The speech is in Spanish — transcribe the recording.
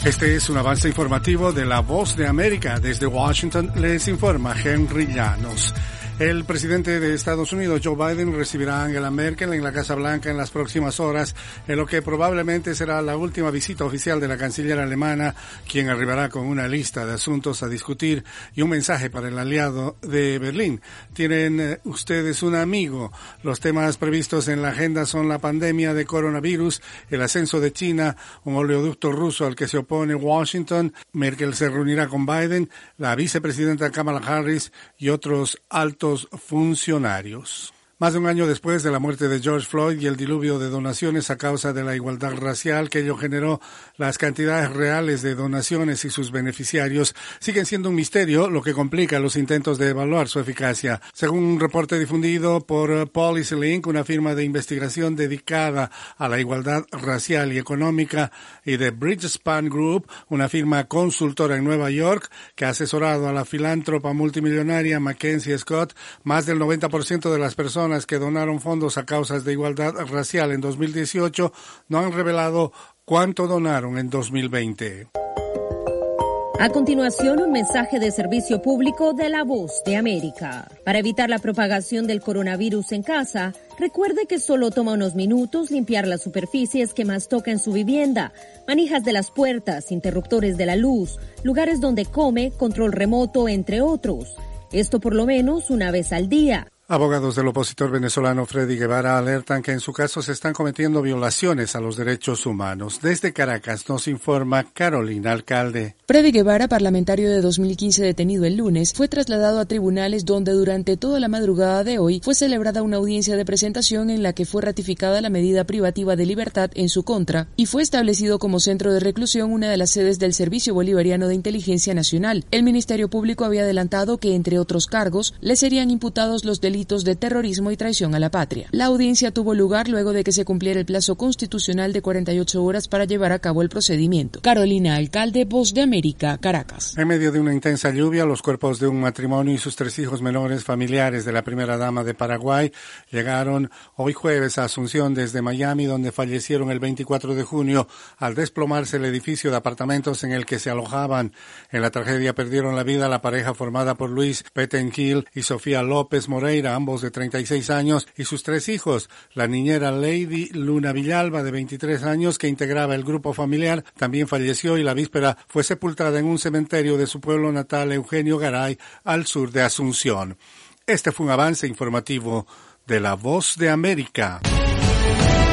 Este es un avance informativo de La Voz de América. Desde Washington les informa Henry Llanos. El presidente de Estados Unidos, Joe Biden, recibirá a Angela Merkel en la Casa Blanca en las próximas horas, en lo que probablemente será la última visita oficial de la canciller alemana, quien arribará con una lista de asuntos a discutir y un mensaje para el aliado de Berlín. Tienen ustedes un amigo. Los temas previstos en la agenda son la pandemia de coronavirus, el ascenso de China, un oleoducto ruso al que se opone Washington. Merkel se reunirá con Biden, la vicepresidenta Kamala Harris y otros altos funcionarios. Más de un año después de la muerte de George Floyd y el diluvio de donaciones a causa de la igualdad racial que ello generó, las cantidades reales de donaciones y sus beneficiarios siguen siendo un misterio, lo que complica los intentos de evaluar su eficacia. Según un reporte difundido por PolicyLink, una firma de investigación dedicada a la igualdad racial y económica, y de Bridgespan Group, una firma consultora en Nueva York que ha asesorado a la filántropa multimillonaria Mackenzie Scott, más del 90% de las personas que donaron fondos a causas de igualdad racial en 2018 no han revelado cuánto donaron en 2020. A continuación, un mensaje de servicio público de La Voz de América. Para evitar la propagación del coronavirus en casa, recuerde que solo toma unos minutos limpiar las superficies que más toca en su vivienda, manijas de las puertas, interruptores de la luz, lugares donde come, control remoto, entre otros. Esto por lo menos una vez al día. Abogados del opositor venezolano Freddy Guevara alertan que en su caso se están cometiendo violaciones a los derechos humanos. Desde Caracas nos informa Carolina Alcalde. Freddy Guevara, parlamentario de 2015 detenido el lunes, fue trasladado a tribunales donde durante toda la madrugada de hoy fue celebrada una audiencia de presentación en la que fue ratificada la medida privativa de libertad en su contra y fue establecido como centro de reclusión una de las sedes del Servicio Bolivariano de Inteligencia Nacional. El Ministerio Público había adelantado que, entre otros cargos, le serían imputados los delitos de terrorismo y traición a la patria. La audiencia tuvo lugar luego de que se cumpliera el plazo constitucional de 48 horas para llevar a cabo el procedimiento. Carolina Alcalde, Voz de América, Caracas. En medio de una intensa lluvia, los cuerpos de un matrimonio y sus 3 hijos menores familiares de la primera dama de Paraguay llegaron hoy jueves a Asunción desde Miami, donde fallecieron el 24 de junio al desplomarse el edificio de apartamentos en el que se alojaban. En la tragedia perdieron la vida la pareja formada por Luis Pettengill y Sofía López Moreira, ambos de 36 años, y sus 3 hijos. La niñera Lady Luna Villalba, de 23 años, que integraba el grupo familiar, también falleció y la víspera fue sepultada en un cementerio de su pueblo natal, Eugenio Garay, al sur de Asunción. Este fue un avance informativo de La Voz de América.